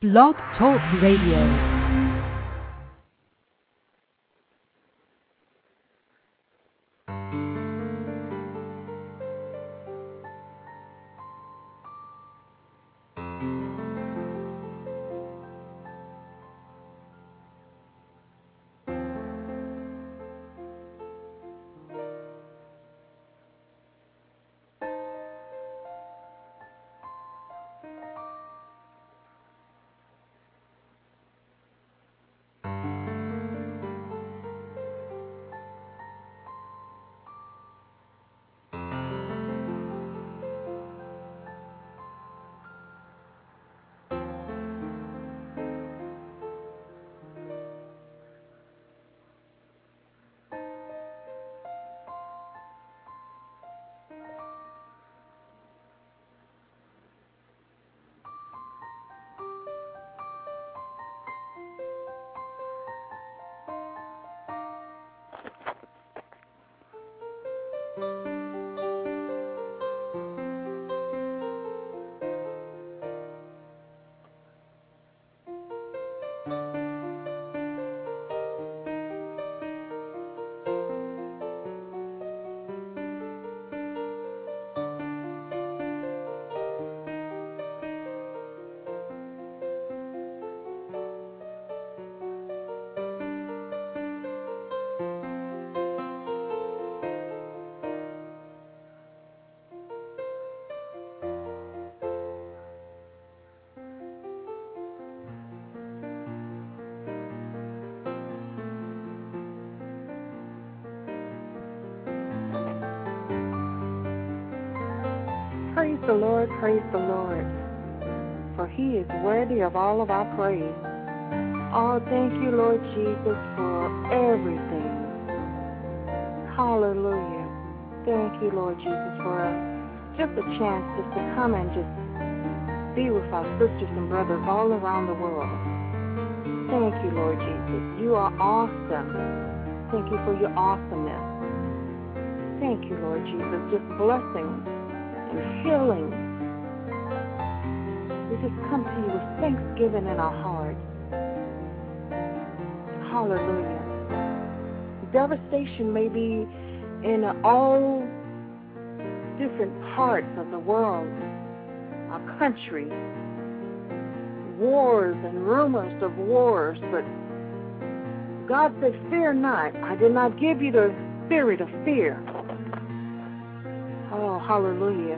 Blog Talk Radio. Praise the Lord, for He is worthy of all of our praise. Oh, thank you, Lord Jesus, for everything. Hallelujah. Thank you, Lord Jesus, for just a chance just to come and just be with our sisters and brothers all around the world. Thank you, Lord Jesus. You are awesome. Thank you for your awesomeness. Thank you, Lord Jesus. Just blessings and healing. We just come to you with thanksgiving in our hearts. Hallelujah. Devastation may be in all different parts of the world, our country, wars and rumors of wars, but God said, fear not. I did not give you the spirit of fear. Oh, hallelujah.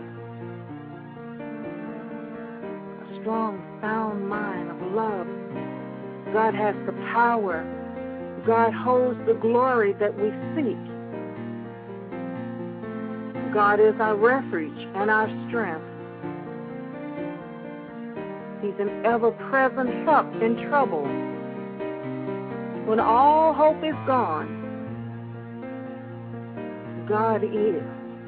A strong, sound mind of love. God has the power. God holds the glory that we seek. God is our refuge and our strength. He's an ever-present help in trouble. When all hope is gone, God is.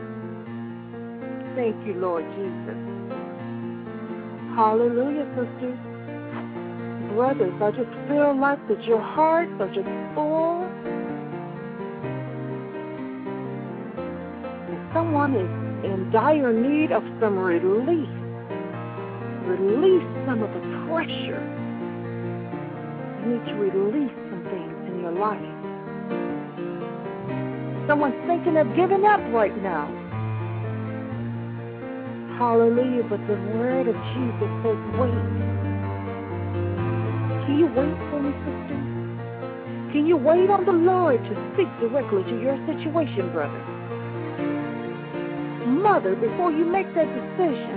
Thank you, Lord Jesus. Hallelujah, sisters. Brothers, I just feel like that your hearts are just full. And someone is in dire need of some relief. Release some of the pressure. You need to release some things in your life. Someone's thinking of giving up right now. Hallelujah, but the word of Jesus says, wait. Can you wait for me, sister? Can you wait on the Lord to speak directly to your situation, brother? Mother, before you make that decision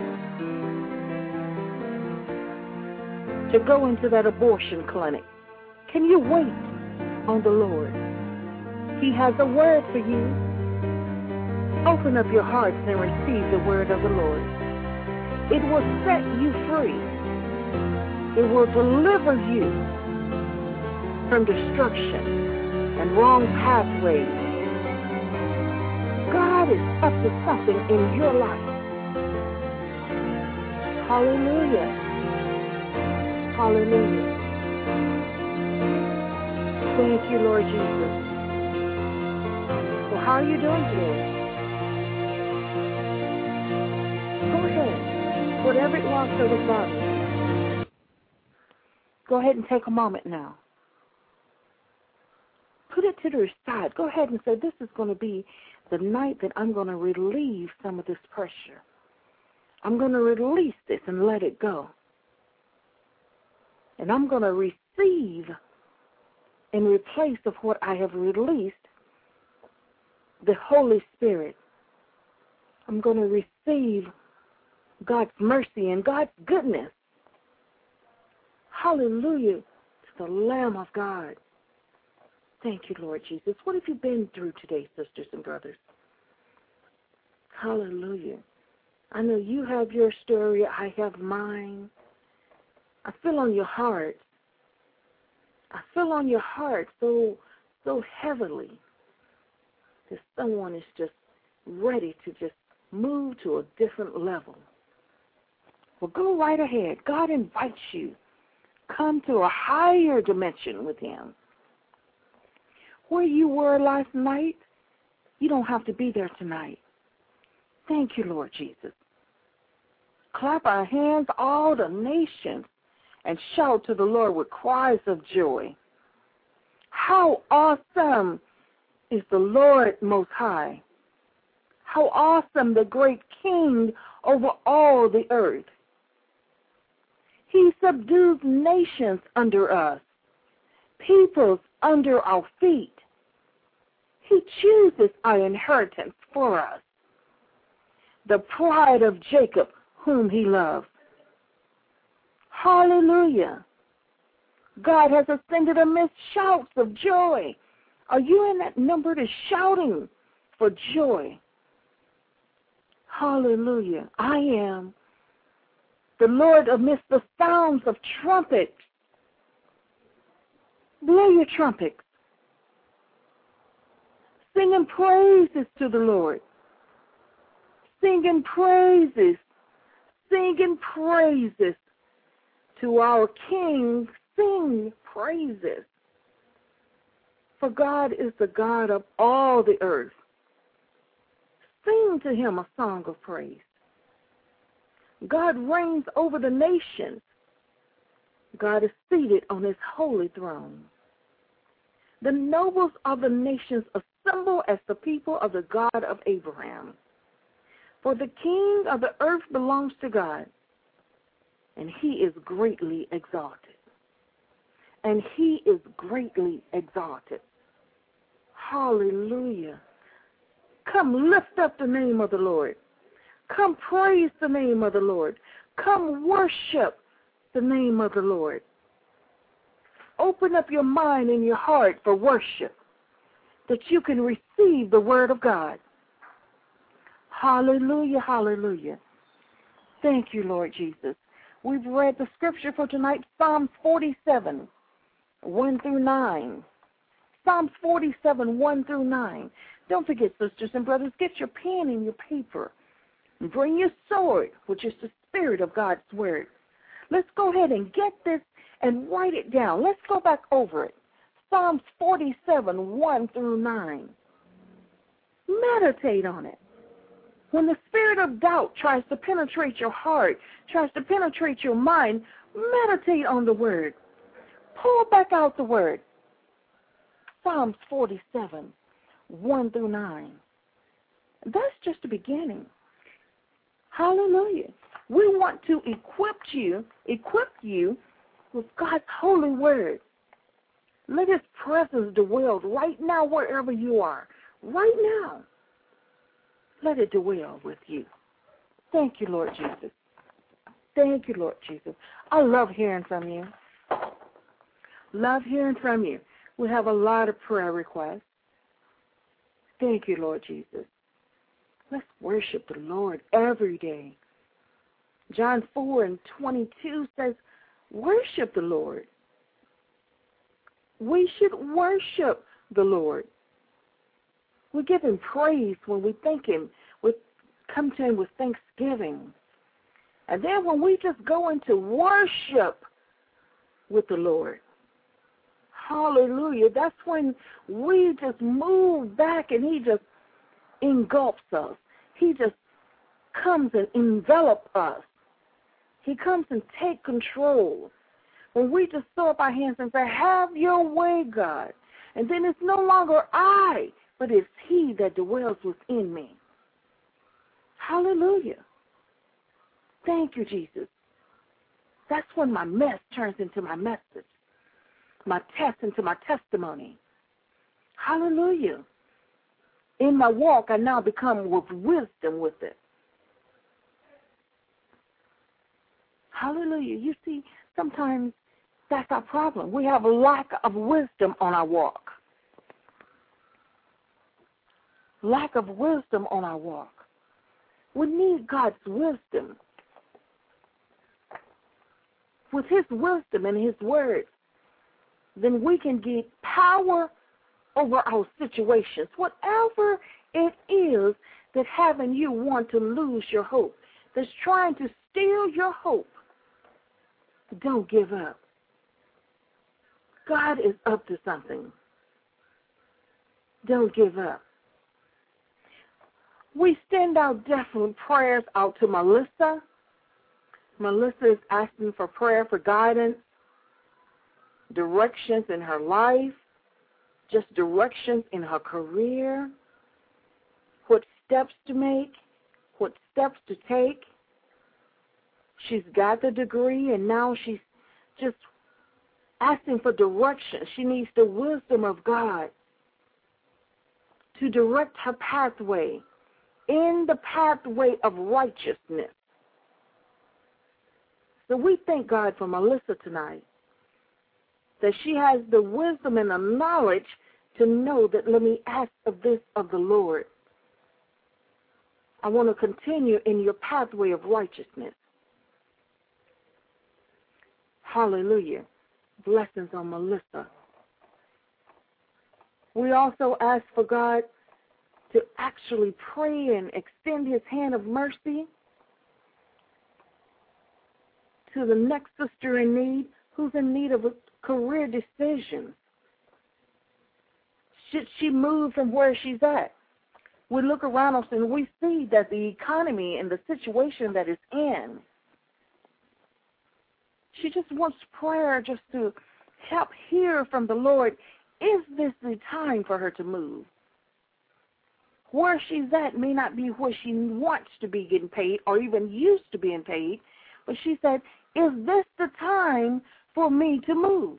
to go into that abortion clinic, can you wait on the Lord? He has a word for you. Open up your hearts and receive the word of the Lord. It will set you free. It will deliver you from destruction and wrong pathways. God is up to something in your life. Hallelujah. Hallelujah. Thank you, Lord Jesus. Well, how are you doing today? Go ahead. Whatever it was that was bothering you. Go ahead and take a moment now. Put it to the side. Go ahead and say, this is going to be the night that I'm going to relieve some of this pressure. I'm going to release this and let it go. And I'm going to receive in replace of what I have released the Holy Spirit. I'm going to receive God's mercy and God's goodness. Hallelujah to the Lamb of God. Thank you, Lord Jesus. What have you been through today, sisters and brothers? Hallelujah. I know you have your story. I have mine. I feel on your heart. I feel on your heart so heavily that someone is just ready to just move to a different level. Well, go right ahead. God invites you. Come to a higher dimension with Him. Where you were last night, you don't have to be there tonight. Thank you, Lord Jesus. Clap our hands, all the nations, and shout to the Lord with cries of joy. How awesome is the Lord Most High. How awesome the great King over all the earth. He subdues nations under us, peoples under our feet. He chooses our inheritance for us, the pride of Jacob, whom He loves. Hallelujah. God has ascended amidst shouts of joy. Are you in that number that's shouting for joy? Hallelujah. I am. The Lord amidst the sounds of trumpets. Blow your trumpets. Singing praises to the Lord. Singing praises. Singing praises to our King. Sing praises. For God is the God of all the earth. Sing to Him a song of praise. God reigns over the nations. God is seated on His holy throne. The nobles of the nations assemble as the people of the God of Abraham. For the King of the earth belongs to God, and He is greatly exalted. And He is greatly exalted. Hallelujah. Come lift up the name of the Lord. Come praise the name of the Lord. Come worship the name of the Lord. Open up your mind and your heart for worship, that you can receive the word of God. Hallelujah, hallelujah. Thank you, Lord Jesus. We've read the scripture for tonight, Psalms 47, 1 through 9. Psalms 47, 1 through 9. Don't forget, sisters and brothers, get your pen and your paper. And bring your sword, which is the Spirit of God's Word. Let's go ahead and get this and write it down. Let's go back over it. Psalms 47, 1 through 9. Meditate on it. When the spirit of doubt tries to penetrate your heart, tries to penetrate your mind, meditate on the Word. Pull back out the Word. Psalms 47, 1 through 9. That's just the beginning. Hallelujah. We want to equip you with God's holy word. Let His presence dwell right now wherever you are. Right now. Let it dwell with you. Thank you, Lord Jesus. Thank you, Lord Jesus. I love hearing from you. Love hearing from you. We have a lot of prayer requests. Thank you, Lord Jesus. Let's worship the Lord every day. John 4 and 22 says, worship the Lord. We should worship the Lord. We give Him praise when we thank Him. We come to Him with thanksgiving. And then when we just go into worship with the Lord, hallelujah, that's when we just move back and He just engulfs us. He just comes and envelops us. He comes and takes control. When we just throw up our hands and say, have your way, God. And then it's no longer I, but it's He that dwells within me. Hallelujah. Thank you, Jesus. That's when my mess turns into my message, my test into my testimony. Hallelujah. In my walk, I now become with wisdom with it. Hallelujah. You see, sometimes that's our problem. We have a lack of wisdom on our walk. Lack of wisdom on our walk. We need God's wisdom. With His wisdom and His word, then we can get power over our situations. Whatever it is that having you want to lose your hope, that's trying to steal your hope, don't give up. God is up to something. Don't give up. We send out definite prayers out to Melissa. Melissa is asking for prayer for guidance, directions in her life, just directions in her career, what steps to make, what steps to take. She's got the degree, and now she's just asking for direction. She needs the wisdom of God to direct her pathway in the pathway of righteousness. So we thank God for Melissa tonight, that she has the wisdom and the knowledge to know that let me ask of this of the Lord. I want to continue in your pathway of righteousness. Hallelujah. Blessings on Melissa. We also ask for God to actually pray and extend His hand of mercy to the next sister in need who's in need of a career decision. Should she move from where she's at? We look around us and we see that the economy and the situation that it's in, she just wants prayer just to help hear from the Lord. Is this the time for her to move? Where she's at may not be where she wants to be getting paid or even used to being paid, but she said, is this the time for me to move?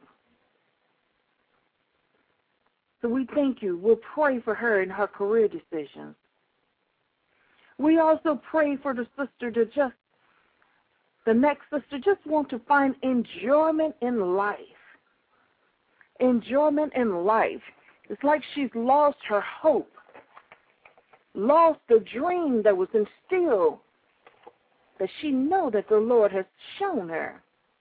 So we thank you. We'll pray for her in her career decisions. We also pray for the sister to just, the next sister, just want to find enjoyment in life. Enjoyment in life. It's like she's lost her hope, lost the dream that was instilled, that she know that the Lord has shown her.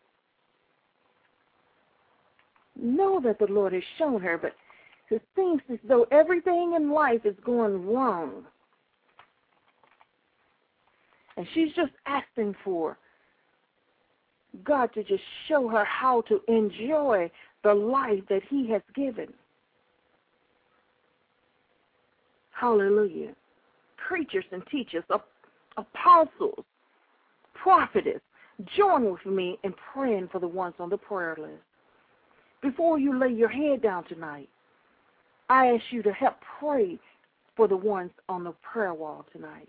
Know that the Lord has shown her, but it seems as though everything in life is going wrong. And she's just asking for God to just show her how to enjoy the life that He has given. Hallelujah. Preachers and teachers, apostles, prophetess, join with me in praying for the ones on the prayer list. Before you lay your head down tonight, I ask you to help pray for the ones on the prayer wall tonight.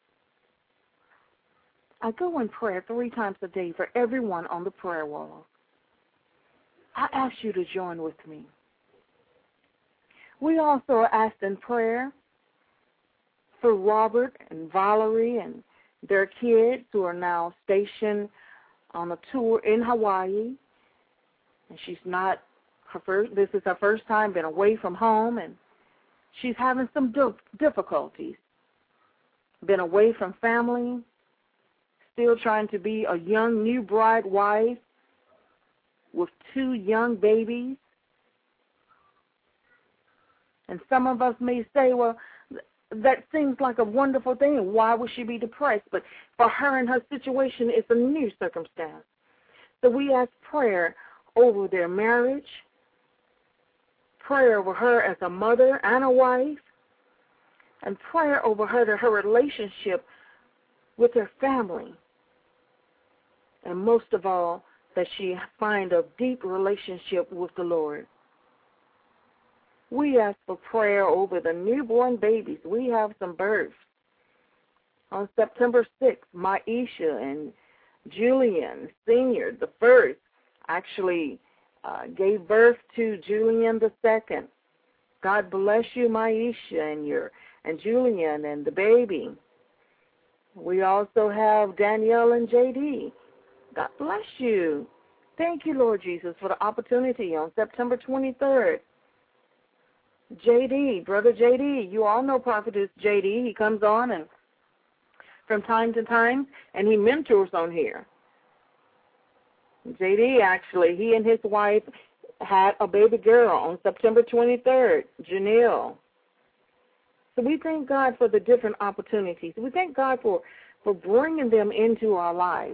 I go in prayer 3 times a day for everyone on the prayer wall. I ask you to join with me. We also are asked in prayer for Robert and Valerie and their kids who are now stationed on a tour in Hawaii. And she's not, this is her first time being away from home, and she's having some difficulties. Been away from family, still trying to be a young new bride wife with 2 young babies. And some of us may say, well, that seems like a wonderful thing. Why would she be depressed? But for her and her situation, it's a new circumstance. So we ask prayer over their marriage, prayer over her as a mother and a wife, and prayer over her relationship with her family. And most of all, that she find a deep relationship with the Lord. We ask for prayer over the newborn babies. We have some births. On September 6th, Maisha and Julian Sr., the first, actually gave birth to Julian the second. God bless you, Maisha, and Julian and the baby. We also have Danielle and JD. God bless you. Thank you, Lord Jesus, for the opportunity on September 23rd. JD, Brother JD, you all know Prophetess JD. He comes on and from time to time, and he mentors on here. JD, actually, he and his wife had a baby girl on September 23rd, Janelle. So we thank God for the different opportunities. We thank God for bringing them into our lives.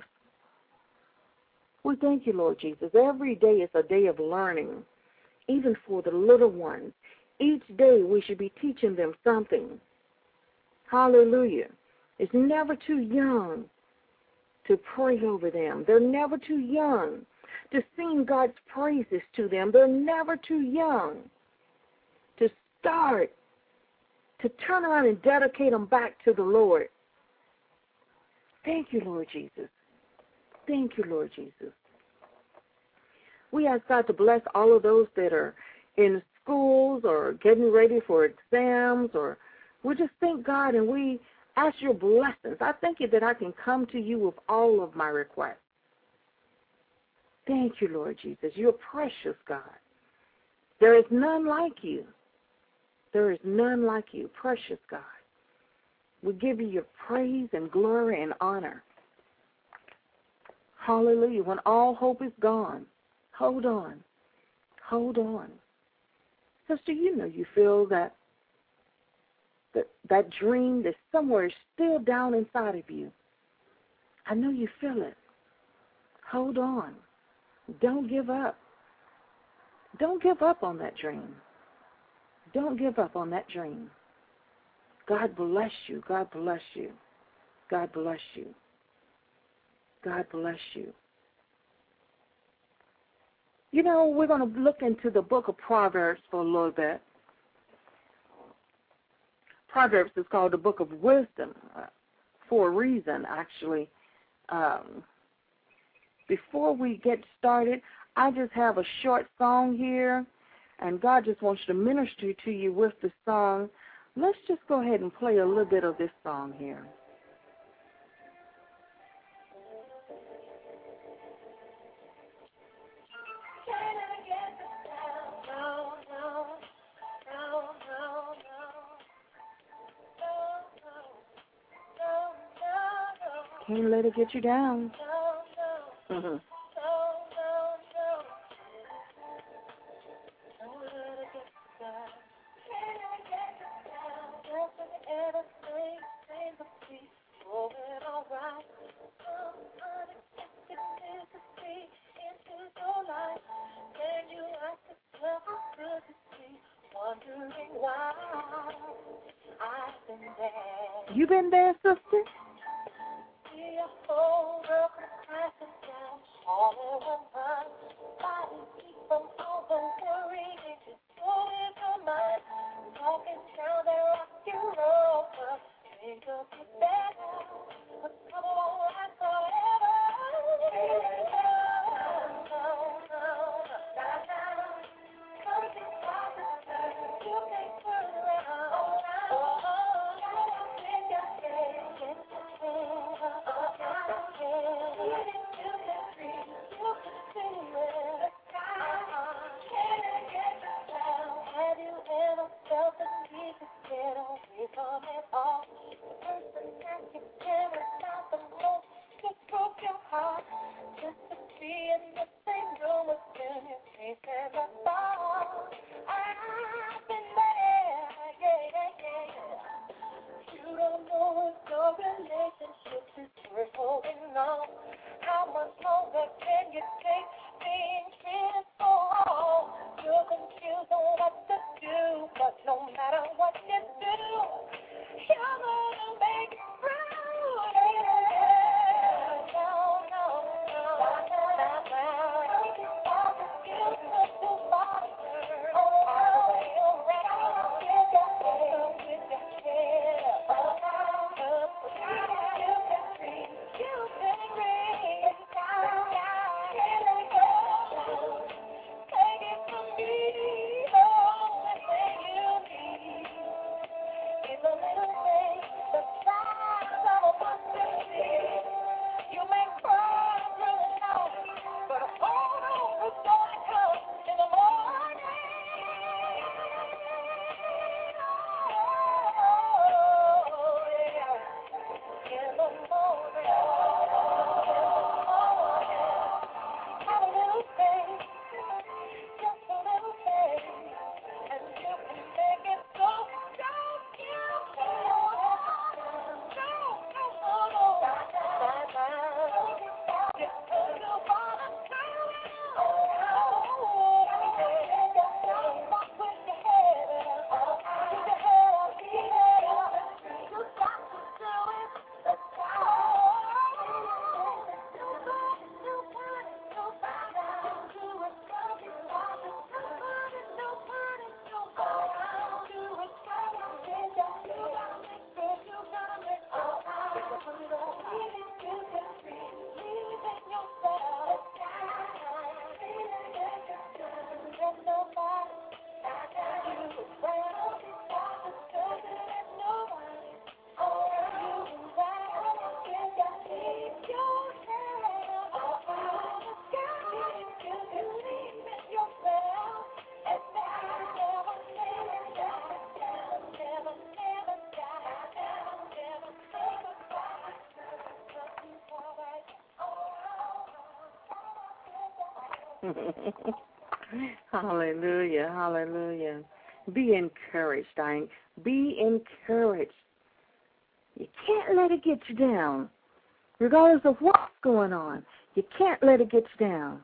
We thank you, Lord Jesus. Every day is a day of learning, even for the little ones. Each day we should be teaching them something. Hallelujah. It's never too young to pray over them. They're never too young to sing God's praises to them. They're never too young to start, to turn around and dedicate them back to the Lord. Thank you, Lord Jesus. Thank you, Lord Jesus. We ask God to bless all of those that are in schools or getting ready for exams, or we just thank God and we ask your blessings. I thank you that I can come to you with all of my requests. Thank you, Lord Jesus. You're precious, God. There is none like you. There is none like you, precious God. We give you your praise and glory and honor. Hallelujah. When all hope is gone, hold on. Hold on. Sister, you know you feel that dream that's somewhere still down inside of you. I know you feel it. Hold on. Don't give up. Don't give up on that dream. Don't give up on that dream. God bless you. God bless you. God bless you. God bless you. You know, we're going to look into the book of Proverbs for a little bit. Proverbs is called the book of wisdom for a reason, actually. Before we get started, I just have a short song here, and God just wants to minister to you with the song. Let's just go ahead and play a little bit of this song here. Can't let it get you down. Mm-hmm. You been there, sister? Hallelujah, hallelujah. Be encouraged, Diane. Be encouraged. You can't let it get you down. Regardless of what's going on, you can't let it get you down.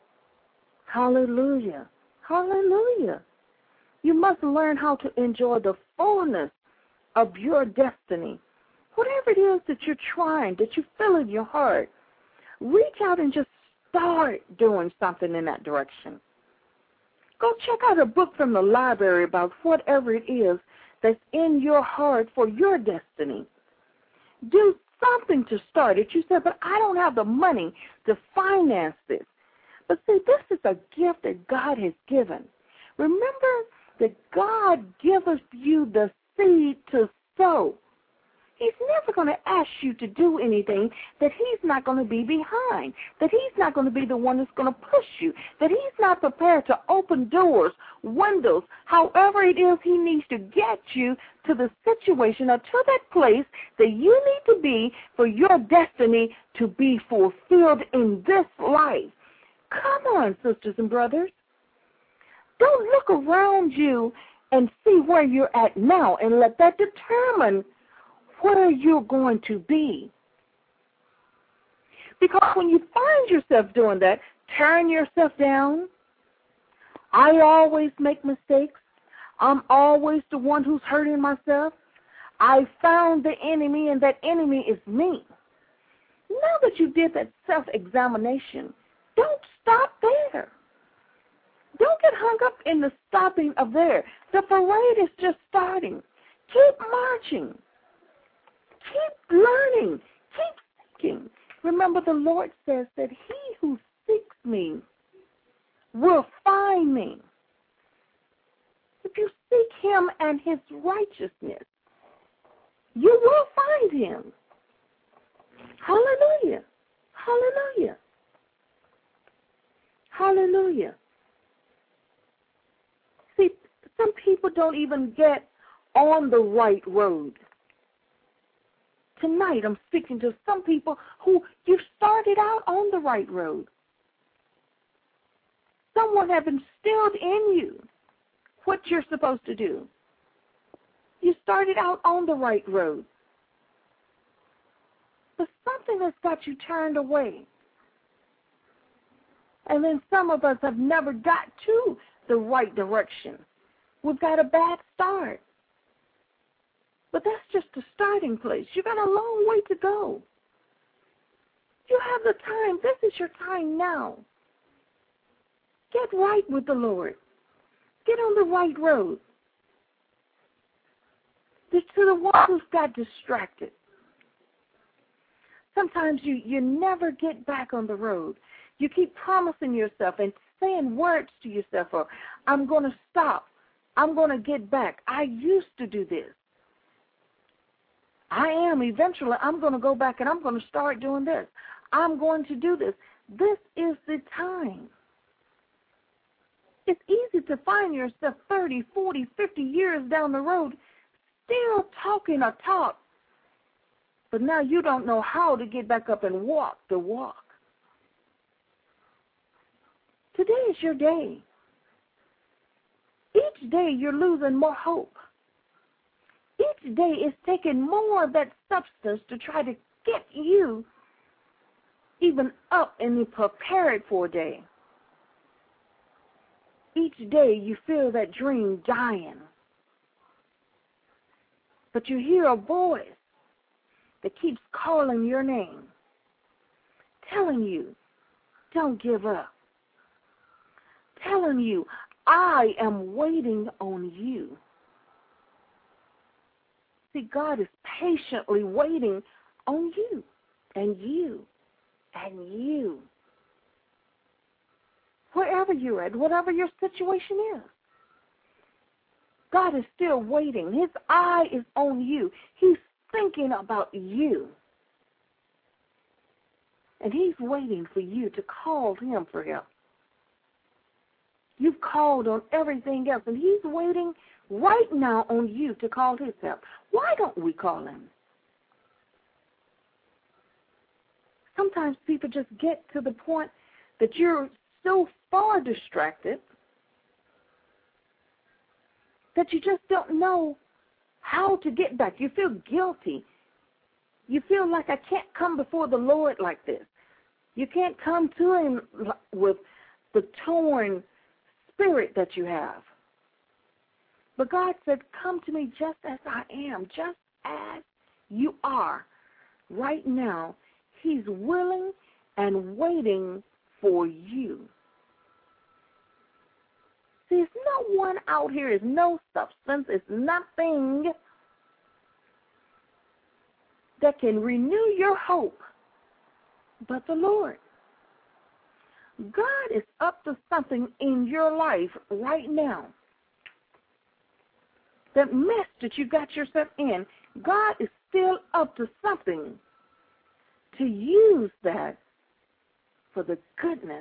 Hallelujah, hallelujah. You must learn how to enjoy the fullness of your destiny. Whatever it is that you're trying, that you feel in your heart, reach out and just start doing something in that direction. Go check out a book from the library about whatever it is that's in your heart for your destiny. Do something to start it. You said, but I don't have the money to finance this. But see, this is a gift that God has given. Remember that God gives you the seed to sow. He's never going to ask you to do anything that he's not going to be behind, that he's not going to be the one that's going to push you, that he's not prepared to open doors, windows, however it is he needs to get you to the situation or to that place that you need to be for your destiny to be fulfilled in this life. Come on, sisters and brothers. Don't look around you and see where you're at now and let that determine where you're going to be. Because when you find yourself doing that, tearing yourself down, I always make mistakes. I'm always the one who's hurting myself. I found the enemy, and that enemy is me. Now that you did that self-examination, don't stop there. Don't get hung up in the stopping of there. The parade is just starting. Keep marching. Keep learning. Keep seeking. Remember, the Lord says that he who seeks me will find me. If you seek him and his righteousness, you will find him. Hallelujah. Hallelujah. Hallelujah. See, some people don't even get on the right road. Tonight I'm speaking to some people who you started out on the right road. Someone has instilled in you what you're supposed to do. You started out on the right road. But something has got you turned away. And then some of us have never got to the right direction. We've got a bad start. But that's just the starting place. You got a long way to go. You have the time. This is your time now. Get right with the Lord. Get on the right road. To the one who's got distracted. Sometimes you never get back on the road. You keep promising yourself and saying words to yourself, or I'm going to stop. I'm going to get back. I used to do this. I am. Eventually, I'm going to go back and I'm going to start doing this. I'm going to do this. This is the time. It's easy to find yourself 30, 40, 50 years down the road still talking a talk, but now you don't know how to get back up and walk the walk. Today is your day. Each day you're losing more hope. Each day is taking more of that substance to try to get you even up and prepared for a day. Each day you feel that dream dying. But you hear a voice that keeps calling your name, telling you, don't give up. Telling you, I am waiting on you. See, God is patiently waiting on you and you and you. Wherever you're at, whatever your situation is, God is still waiting. His eye is on you. He's thinking about you. And he's waiting for you to call him for help. You've called on everything else, and he's waiting right now on you to call his help. Why don't we call him? Sometimes people just get to the point that you're so far distracted that you just don't know how to get back. You feel guilty. You feel like, I can't come before the Lord like this. You can't come to Him with the torn spirit that you have. But God said, come to me just as I am, just as you are. Right now, He's willing and waiting for you. See, it's no one out here, it's no substance, it's nothing that can renew your hope but the Lord. God is up to something in your life right now. That mess that you got yourself in, God is still up to something to use that for the goodness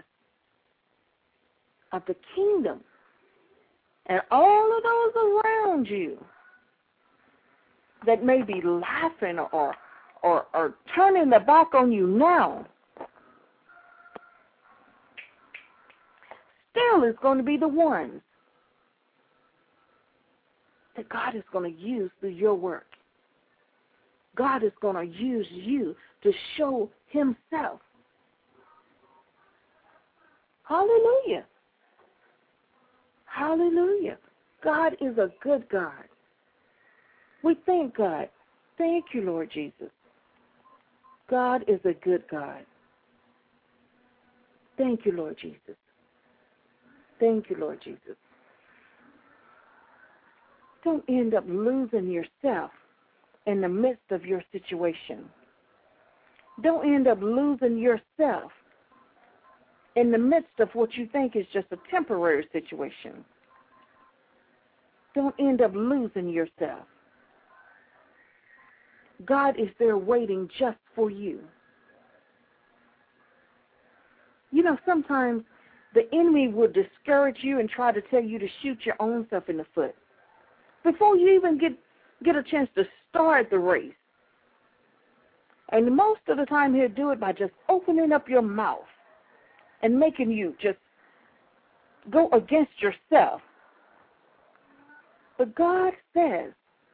of the kingdom. And all of those around you that may be laughing or turning their back on you now, still is going to be the ones that God is going to use through your work. God is going to use you to show Himself. Hallelujah. Hallelujah. God is a good God. We thank God. Thank you, Lord Jesus. God is a good God. Thank you, Lord Jesus. Thank you, Lord Jesus. Don't end up losing yourself in the midst of your situation. Don't end up losing yourself in the midst of what you think is just a temporary situation. Don't end up losing yourself. God is there waiting just for you. You know, sometimes the enemy will discourage you and try to tell you to shoot your own self in the foot before you even get a chance to start the race. And most of the time he'll do it by just opening up your mouth and making you just go against yourself. But God says,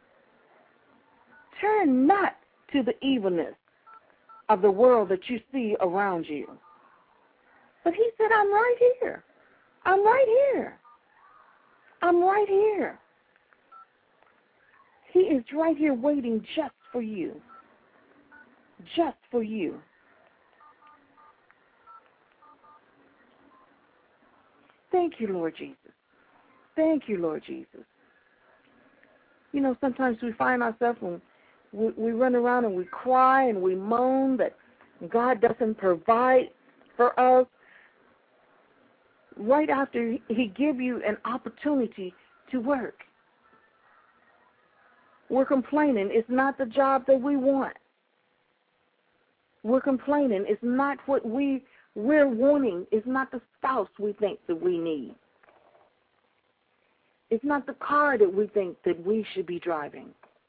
turn not to the evilness of the world that you see around you. But He said, I'm right here. I'm right here. I'm right here. He is right here waiting just for you. Just for you. Thank you, Lord Jesus. Thank you, Lord Jesus. You know, sometimes we find ourselves and we run around and we cry and we moan that God doesn't provide for us right after He give you an opportunity to work. We're complaining it's not the job that we want. We're complaining it's not what we're wanting. It's not the spouse we think that we need. It's not the car that we think that we should be driving.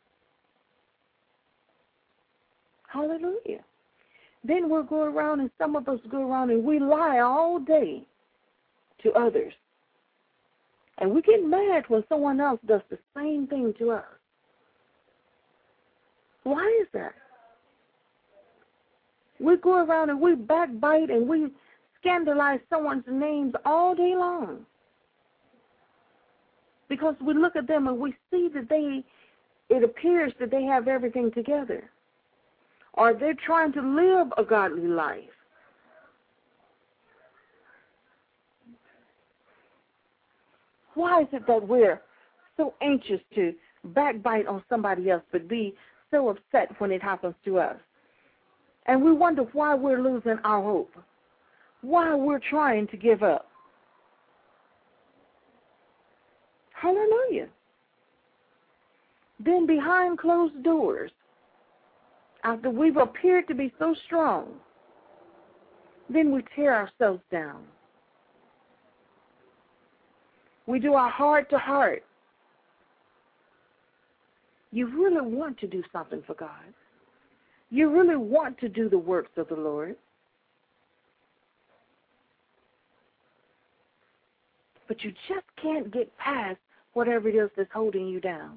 Hallelujah. Then we'll go around, and some of us go around and we lie all day to others. And we get mad when someone else does the same thing to us. Why is that? We go around and we backbite and we scandalize someone's names all day long. Because we look at them and we see that it appears that they have everything together. Or they're trying to live a godly life. Why is it that we're so anxious to backbite on somebody else but be so upset when it happens to us? And we wonder why we're losing our hope, why we're trying to give up. Hallelujah. Then behind closed doors, after we've appeared to be so strong, then we tear ourselves down. We do our heart to heart. You really want to do something for God. You really want to do the works of the Lord. but you just can't get past whatever it is that's holding you down.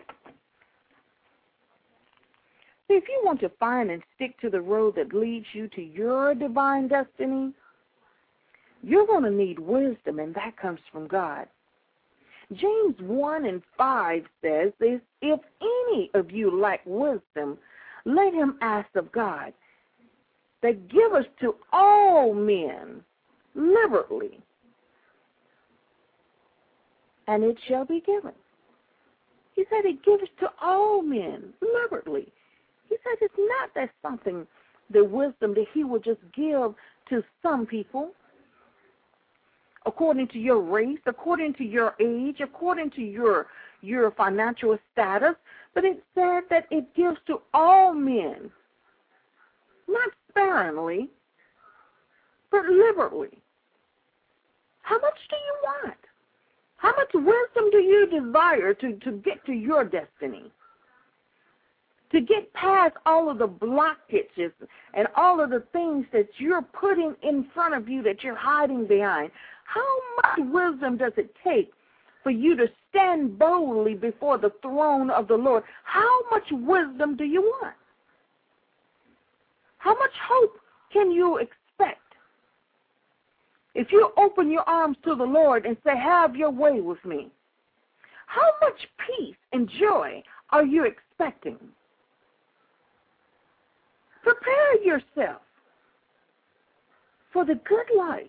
See, if you want to find and stick to the road that leads you to your divine destiny, you're going to need wisdom, and that comes from God. James 1:5 says this, if any of you lack wisdom, let him ask of God, that giveth to all men liberally, and it shall be given. He said it gives to all men liberally. He said it's not that something, the wisdom that he would just give to some people, according to your race, according to your age, according to your financial status, but it said that it gives to all men, not sparingly, but liberally. How much do you want? How much wisdom do you desire to get to your destiny? To get past all of the blockages and all of the things that you're putting in front of you that you're hiding behind. How much wisdom does it take for you to stand boldly before the throne of the Lord? How much wisdom do you want? How much hope can you expect? If you open your arms to the Lord and say, have your way with me, how much peace and joy are you expecting? Prepare yourself for the good life.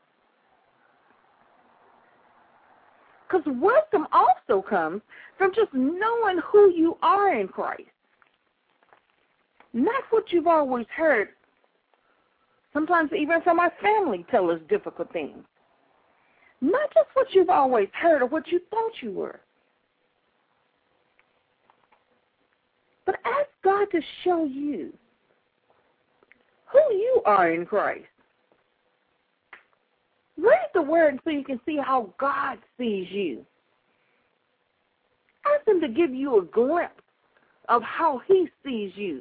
Because wisdom also comes from just knowing who you are in Christ. Not what you've always heard. Sometimes even from our family tell us difficult things. Not just what you've always heard or what you thought you were. But ask God to show you who you are in Christ. Read the Word so you can see how God sees you. Ask Him to give you a glimpse of how He sees you.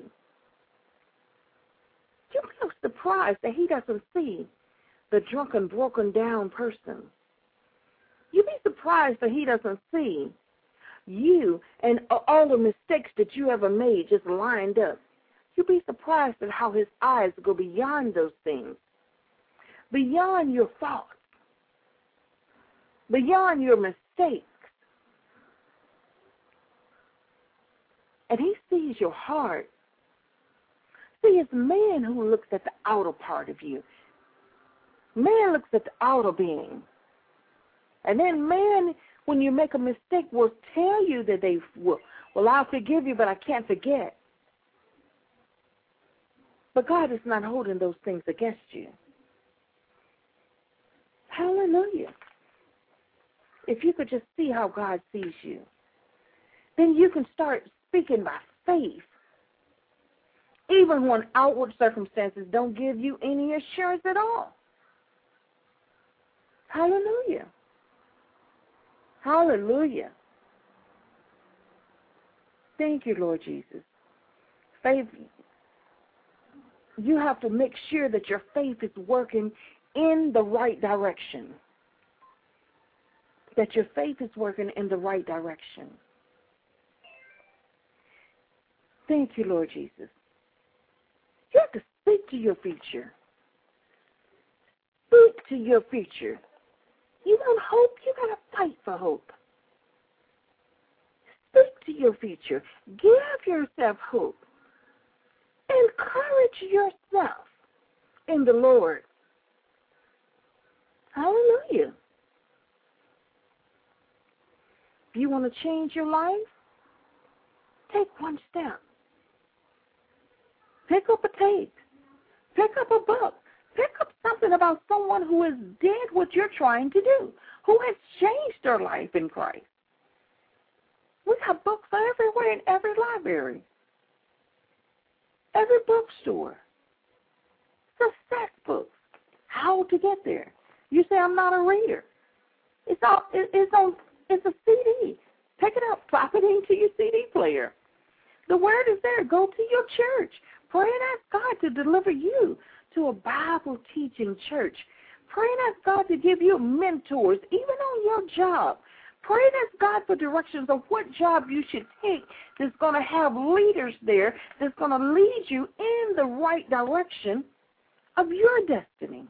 You'll be surprised that He doesn't see the drunken, broken down person. You'll be surprised that He doesn't see you and all the mistakes that you ever made just lined up. You'll be surprised at how His eyes go beyond those things, beyond your faults, beyond your mistakes. And He sees your heart. See, it's man who looks at the outer part of you. Man looks at the outer being. And then man, when you make a mistake, will tell you that they will, well, I'll forgive you, but I can't forget. But God is not holding those things against you. Hallelujah. If you could just see how God sees you, then you can start speaking by faith, even when outward circumstances don't give you any assurance at all. Hallelujah. Hallelujah. Thank you, Lord Jesus. Faith, you have to make sure that your faith is working in the right direction. That your faith is working in the right direction. Thank you, Lord Jesus. You have to speak to your future. Speak to your future. You want hope? You got to fight for hope. Speak to your future. Give yourself hope. Encourage yourself in the Lord. Hallelujah. If you want to change your life, take one step. Pick up a tape. Pick up a book. Pick up something about someone who has did what you're trying to do, who has changed their life in Christ. We have books everywhere in every library, every bookstore. Success books. How to get there. You say, I'm not a reader. It's a CD. Pick it up. Plop it into your CD player. The Word is there. Go to your church. Pray and ask God to deliver you to a Bible-teaching church. Pray and ask God to give you mentors, even your job. Pray and ask God for directions of what job you should take that's going to have leaders there that's going to lead you in the right direction of your destiny.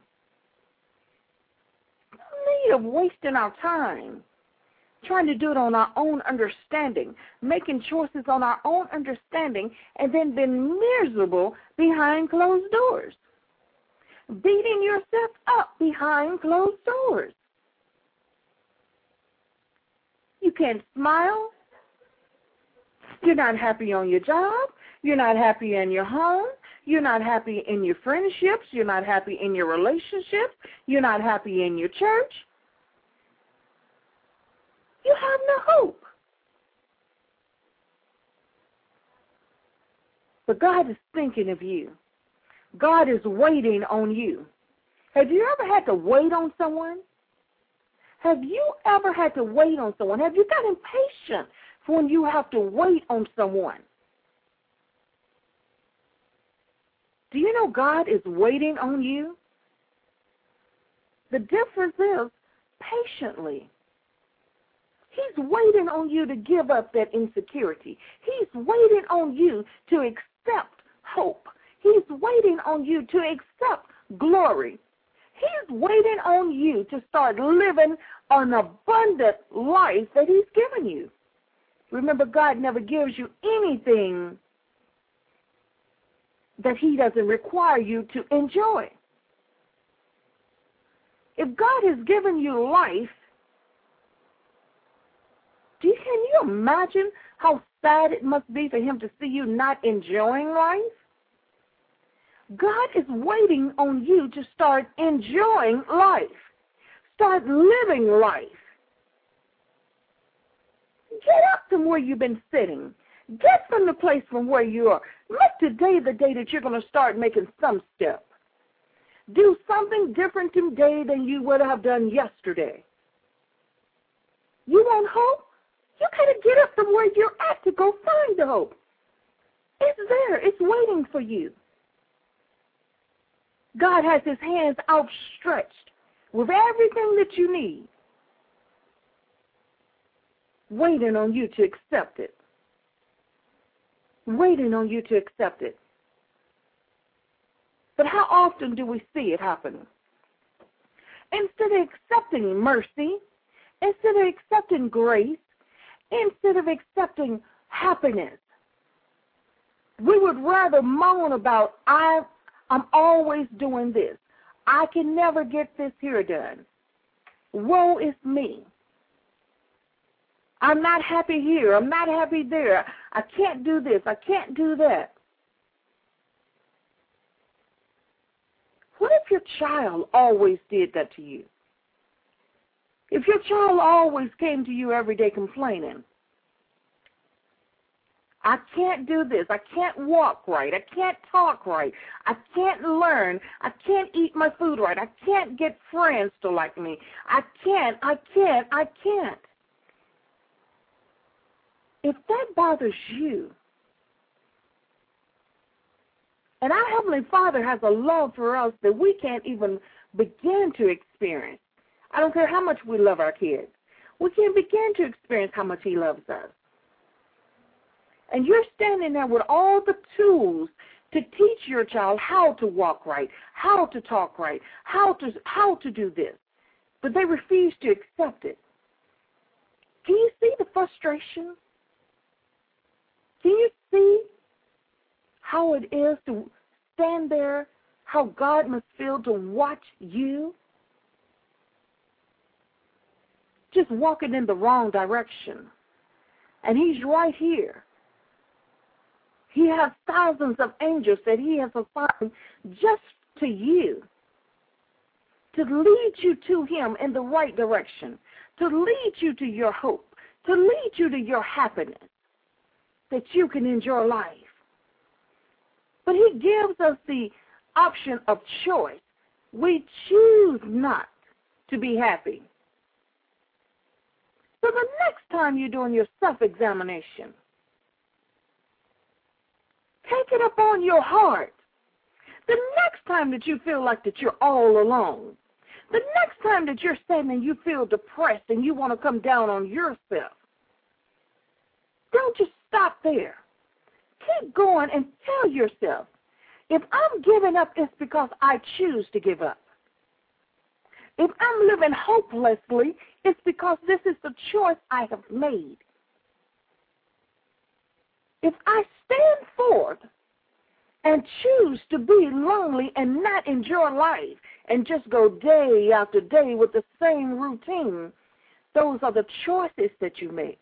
No need of wasting our time trying to do it on our own understanding, making choices on our own understanding, and then being miserable behind closed doors, beating yourself up behind closed doors. You can't smile. You're not happy on your job. You're not happy in your home. You're not happy in your friendships. You're not happy in your relationships. You're not happy in your church. You have no hope. But God is thinking of you. God is waiting on you. Have you ever had to wait on someone? Have you ever had to wait on someone? Have you got impatient for when you have to wait on someone? Do you know God is waiting on you? The difference is patiently. He's waiting on you to give up that insecurity. He's waiting on you to accept hope. He's waiting on you to accept glory. He's waiting on you to start living an abundant life that He's given you. Remember, God never gives you anything that He doesn't require you to enjoy. If God has given you life, can you imagine how sad it must be for Him to see you not enjoying life? God is waiting on you to start enjoying life. Start living life. Get up from where you've been sitting. Get from the place from where you are. Make today the day that you're going to start making some step. Do something different today than you would have done yesterday. You want hope? You got to get up from where you're at to go find the hope. It's there. It's waiting for you. God has His hands outstretched with everything that you need, waiting on you to accept it. Waiting on you to accept it. But how often do we see it happen? Instead of accepting mercy, instead of accepting grace, instead of accepting happiness, we would rather moan about, I'm always doing this. I can never get this here done. Woe is me. I'm not happy here. I'm not happy there. I can't do this. I can't do that. What if your child always did that to you? If your child always came to you every day complaining, I can't do this, I can't walk right, I can't talk right, I can't learn, I can't eat my food right, I can't get friends to like me, I can't. If that bothers you, and our Heavenly Father has a love for us that we can't even begin to experience. I don't care how much we love our kids. We can't begin to experience how much He loves us. And you're standing there with all the tools to teach your child how to walk right, how to talk right, how to do this. But they refuse to accept it. Can you see the frustration? Can you see how it is to stand there, how God must feel to watch you just walking in the wrong direction? And He's right here. He has thousands of angels that He has assigned just to you to lead you to Him in the right direction, to lead you to your hope, to lead you to your happiness, that you can enjoy life. But He gives us the option of choice. We choose not to be happy. So the next time you're doing your self-examination, take it up on your heart. The next time that you feel like that you're all alone, The next time that you're standing and you feel depressed and you want to come down on yourself, don't just stop there. Keep going and tell yourself, if I'm giving up, it's because I choose to give up. If I'm living hopelessly, it's because this is the choice I have made. If I stand forth and choose to be lonely and not enjoy life and just go day after day with the same routine, those are the choices that you make.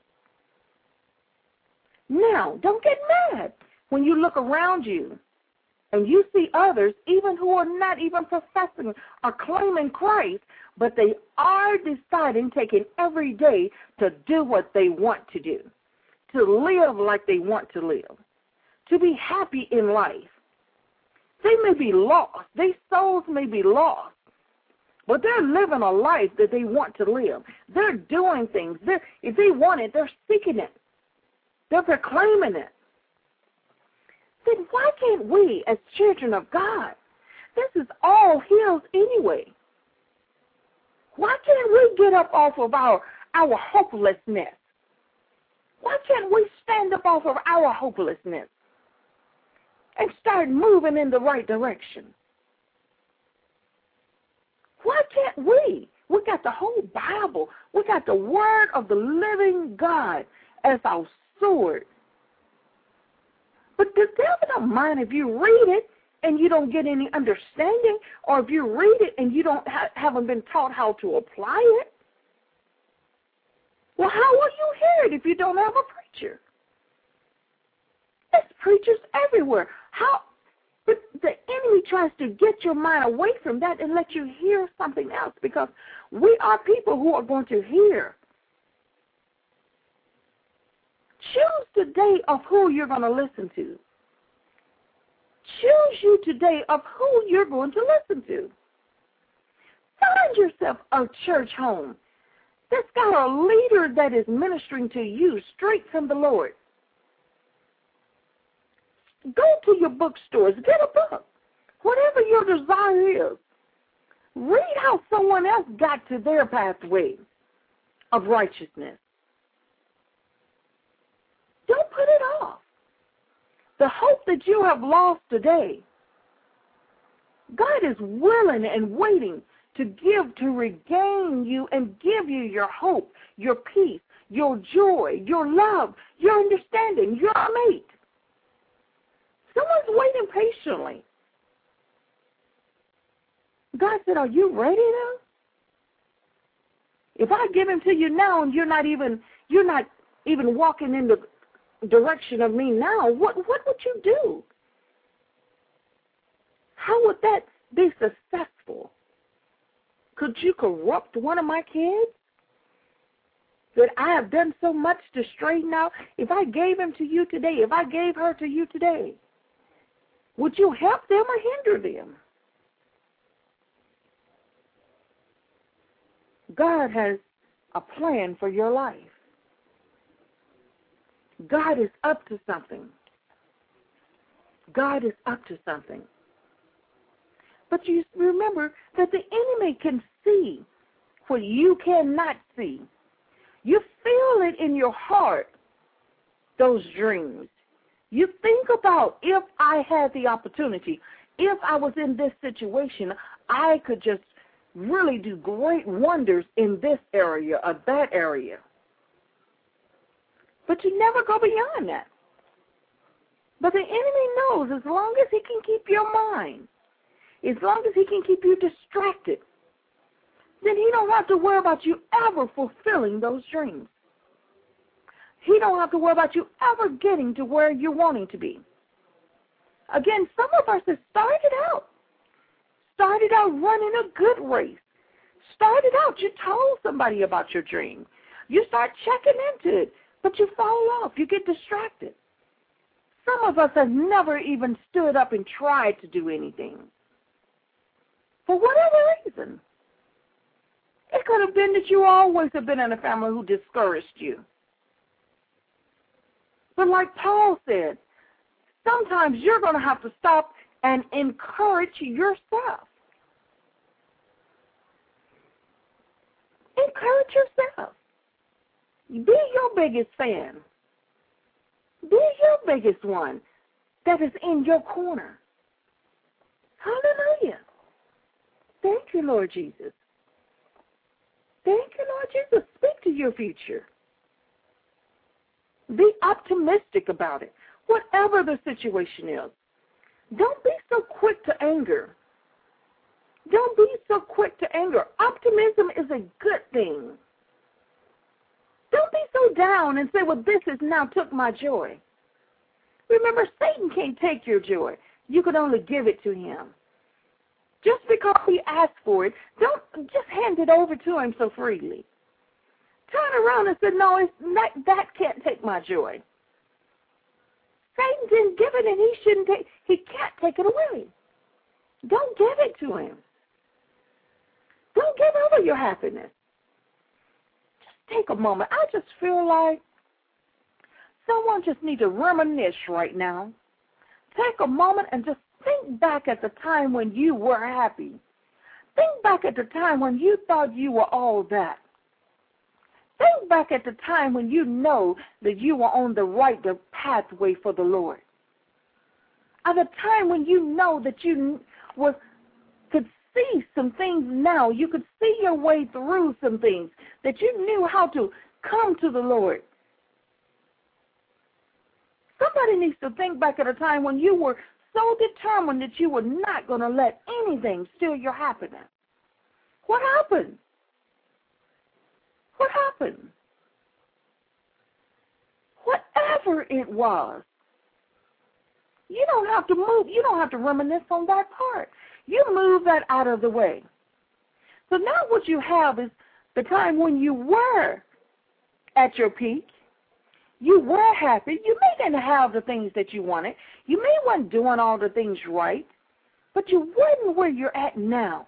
Now, don't get mad when you look around you and you see others, even who are not even professing or claiming Christ, but they are deciding, taking every day to do what they want to do, to live like they want to live, to be happy in life. They may be lost. Their souls may be lost, but they're living a life that they want to live. They're doing things. If they want it, they're seeking it. They're proclaiming it. Then why can't we, as children of God, this is all His anyway, why can't we get up off of our hopelessness? Why can't we stand up off of our hopelessness and start moving in the right direction? Why can't we? We got the whole Bible. We got the Word of the living God as our sword. But the devil don't mind if you read it and you don't get any understanding, or if you read it and you don't haven't been taught how to apply it. Well, how will you hear it if you don't have a preacher? There's preachers everywhere. But the enemy tries to get your mind away from that and let you hear something else, because we are people who are going to hear. Choose today of who you're going to listen to. Choose you today of who you're going to listen to. Find yourself a church home that's got a leader that is ministering to you straight from the Lord. Go to your bookstores, get a book, whatever your desire is. Read how someone else got to their pathway of righteousness. Don't put it off. The hope that you have lost today, God is willing and waiting to regain you and give you your hope, your peace, your joy, your love, your understanding, your mate. Someone's waiting patiently. God said, are you ready now? If I give him to you now and you're not even walking in the direction of me now, what would you do? How would that be successful? Could you corrupt one of my kids that I have done so much to straighten out? If I gave him to you today, if I gave her to you today, would you help them or hinder them? God has a plan for your life. God is up to something. God is up to something. But you remember that the enemy can see what you cannot see. You feel it in your heart, those dreams. You think about, if I had the opportunity, if I was in this situation, I could just really do great wonders in this area or that area. But you never go beyond that. But the enemy knows, as long as he can keep your mind, as long as he can keep you distracted, then he don't have to worry about you ever fulfilling those dreams. He don't have to worry about you ever getting to where you're wanting to be. Again, some of us have started out running a good race. Started out, you told somebody about your dream. You start checking into it, but you fall off. You get distracted. Some of us have never even stood up and tried to do anything. For whatever reason. It could have been that you always have been in a family who discouraged you. But like Paul said, sometimes you're going to have to stop and encourage yourself. Encourage yourself. Be your biggest fan. Be your biggest one that is in your corner. Hallelujah. Thank you, Lord Jesus. Thank you, Lord Jesus. Speak to your future. Be optimistic about it, whatever the situation is. Don't be so quick to anger. Don't be so quick to anger. Optimism is a good thing. Don't be so down and say, well, this has now took my joy. Remember, Satan can't take your joy. You can only give it to him. Just because he asks for it, don't just hand it over to him so freely. Turn around and say, no, that can't take my joy. Satan didn't give it, and he can't take it away. Don't give it to him. Don't give over your happiness. Just take a moment. I just feel like someone just needs to reminisce right now. Take a moment and just think back at the time when you were happy. Think back at the time when you thought you were all that. Think back at the time when you know that you were on the right pathway for the Lord. At the time when you know that you could see some things now. You could see your way through some things, that you knew how to come to the Lord. Somebody needs to think back at a time when you were so determined that you were not going to let anything steal your happiness. What happened? What happened? Whatever it was, you don't have to move. You don't have to reminisce on that part. You move that out of the way. So now what you have is the time when you were at your peak. You were happy. You may didn't have the things that you wanted. You may wasn't doing all the things right, but you wasn't where you're at now.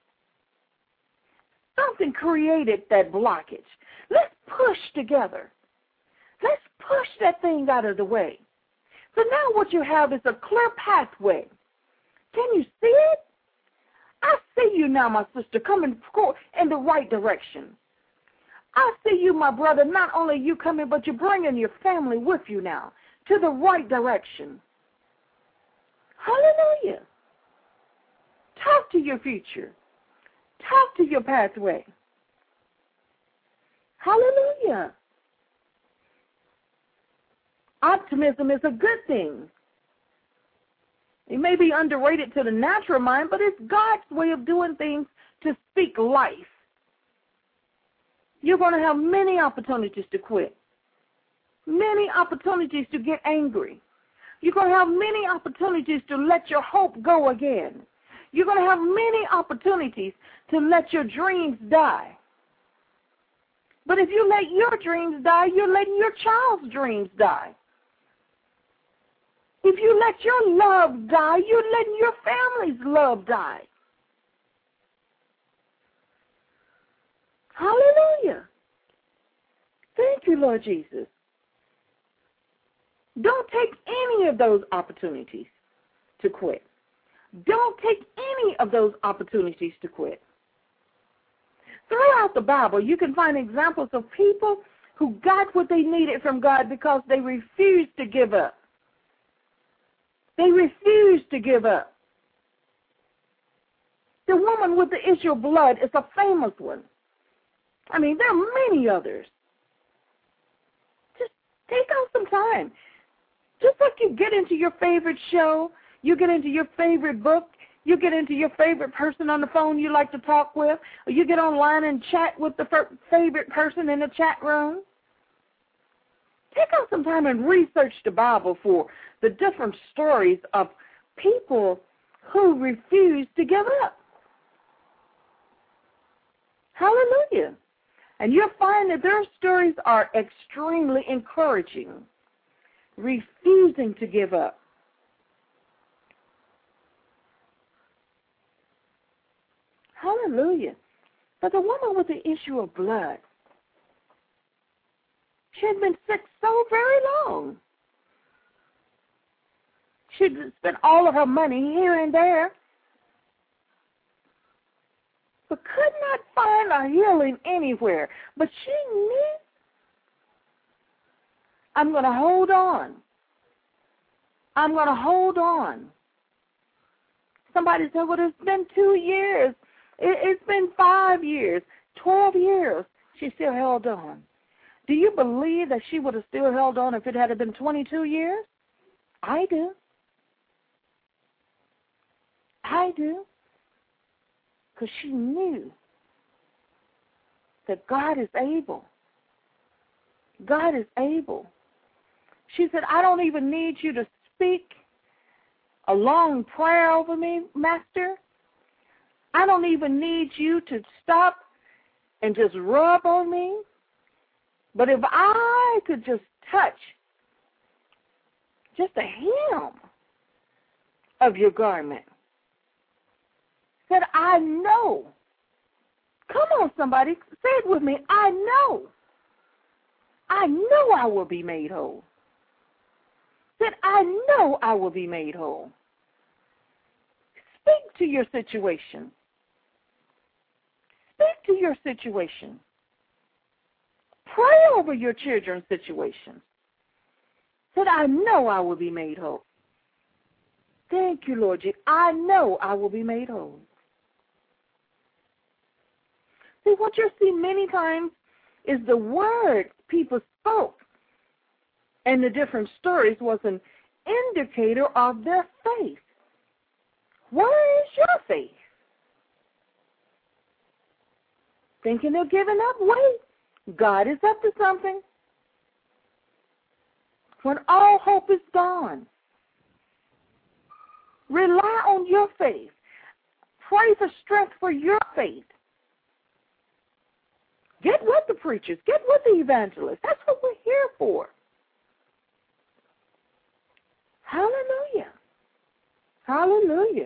Something created that blockage. Let's push together. Let's push that thing out of the way. So now what you have is a clear pathway. Can you see it? I see you now, my sister, coming in the right direction. I see you, my brother, not only you coming, but you're bringing your family with you now to the right direction. Hallelujah. Talk to your future. Talk to your pathway. Hallelujah. Optimism is a good thing. It may be underrated to the natural mind, but it's God's way of doing things to speak life. You're going to have many opportunities to quit, many opportunities to get angry. You're going to have many opportunities to let your hope go again. You're going to have many opportunities to let your dreams die. But if you let your dreams die, you're letting your child's dreams die. If you let your love die, you're letting your family's love die. Hallelujah. Thank you, Lord Jesus. Don't take any of those opportunities to quit. Don't take any of those opportunities to quit. Throughout the Bible, you can find examples of people who got what they needed from God because they refused to give up. They refused to give up. The woman with the issue of blood is a famous one. I mean, there are many others. Just take out some time. Just like you get into your favorite show, you get into your favorite book, you get into your favorite person on the phone you like to talk with, or you get online and chat with the favorite person in the chat room. Take out some time and research the Bible for the different stories of people who refuse to give up. Hallelujah. And you'll find that their stories are extremely encouraging, refusing to give up. Hallelujah. But the woman with the issue of blood, she had been sick so very long. She'd spent all of her money here and there. but could not find a healing anywhere. But she knew, I'm going to hold on. I'm going to hold on. Somebody said, well, it's been 2 years. It's been 5 years, 12 years. She still held on. Do you believe that she would have still held on if it had been 22 years? I do. I do. Because she knew that God is able. God is able. She said, I don't even need you to speak a long prayer over me, Master. I don't even need you to stop and just rub on me. But if I could just touch just a hem of your garment, said, I know. Come on, somebody, say it with me. I know I will be made whole. Said, I know I will be made whole. Speak to your situation. Speak to your situation. Pray over your children's situation. Said, I know I will be made whole. Thank you, Lord Jesus. I know I will be made whole. See, what you see many times is the word people spoke and the different stories was an indicator of their faith. Where is your faith? Thinking of giving up? Wait. God is up to something. When all hope is gone, rely on your faith. Pray for strength for your faith. Get with the preachers. Get with the evangelists. That's what we're here for. Hallelujah. Hallelujah.